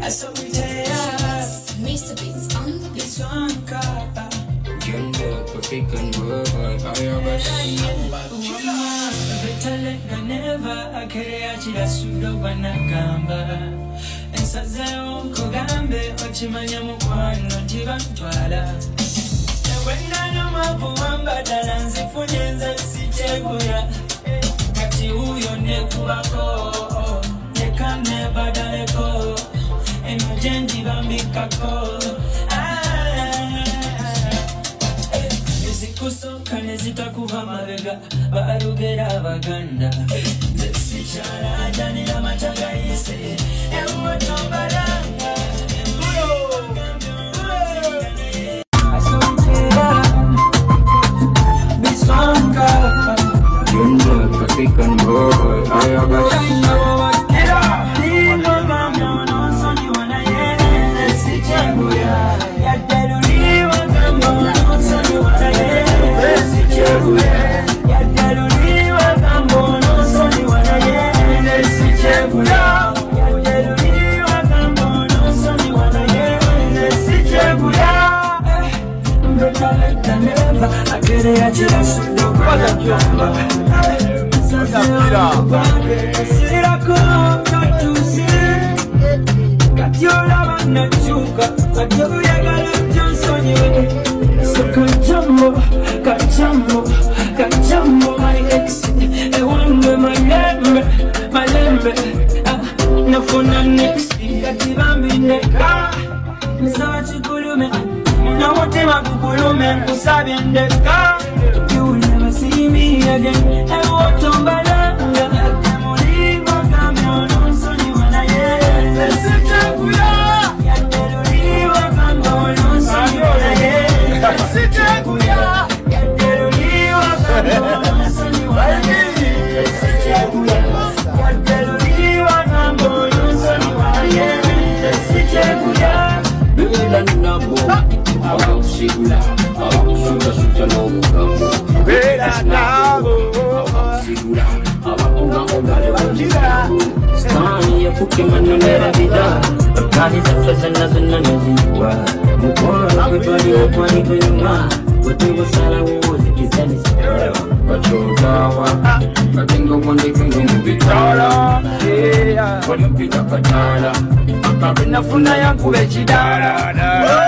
saw it there. Mr. Beats on the beat. This one car. Better late than never. Akere achira sudo banagamba. Ensazeo kugambe ochimanya mukwano ntibantwala. Wenda n'amavuwamba ddala nzifunye nze sikyegula. Kati huyo nekubako neka nebadaleko eno gye ndibambikako. Ezikusoka ne zitakuva mabega balugera Abaganda. Nze sikyala ajanira mataga yise ewe tombalanga. African boy, I have a Kachambo, my ex, ewange malembe, nafuna next, katibambindeka, nisawachikulume, nawotema kukulume, kusabyendeka. You will never see me again, ewotombalanga, yatemuligo kamyono, soni wanaye, esitakuya, yatemuligo kamyono, soni wanaye, esitakuya. Nafuna yangu vechidara